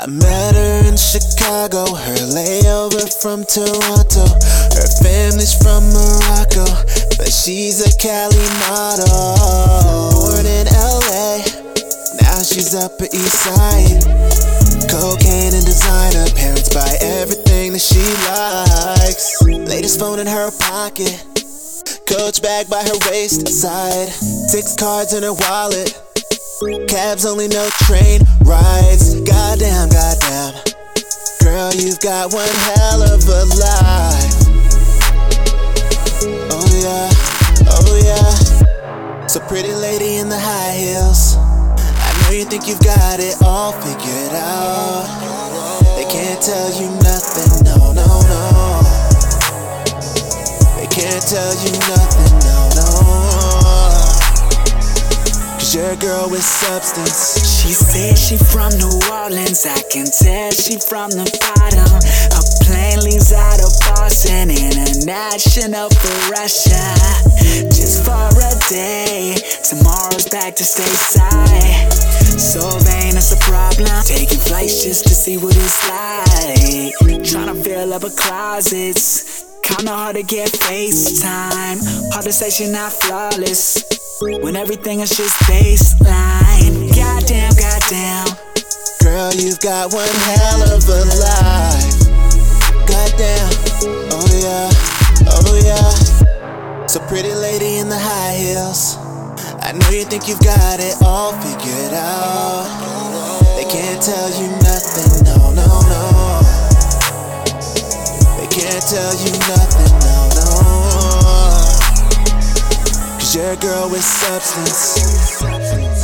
I met her in Chicago, her layover from Toronto. Her family's from Morocco, but she's a Cali model. Born in LA, now she's Upper East Side. Cocaine and designer, parents buy everything that she likes. Latest phone in her pocket, Coach bag by her waist side. 6 cards in her wallet, cabs only, no train rides. Goddamn, goddamn, girl, you've got one hell of a life. Oh yeah, oh yeah. So pretty lady in the high heels, I know you think you've got it all figured out. They can't tell you nothing, no, no, no. They can't tell you nothing, no, no. Cause you're a girl with substance. She says she from New Orleans, I can tell she from the bottom. Her plane leaves out of Boston, international for Russia. Just for a day, tomorrow's back to stateside. So vain, it's a problem. Taking flights just to see what it's like. Tryna fill up her closets, kinda hard to get FaceTime. Hard to say she not flawless when everything is just baseline. Goddamn, goddamn, girl, you've got one hell of a life. Goddamn, oh yeah, oh yeah. So pretty lady in the high heels, I know you think you've got it all figured out. They can't tell you nothing, no, no, no. They can't tell you nothing, no, no. Cause you're a girl with substance.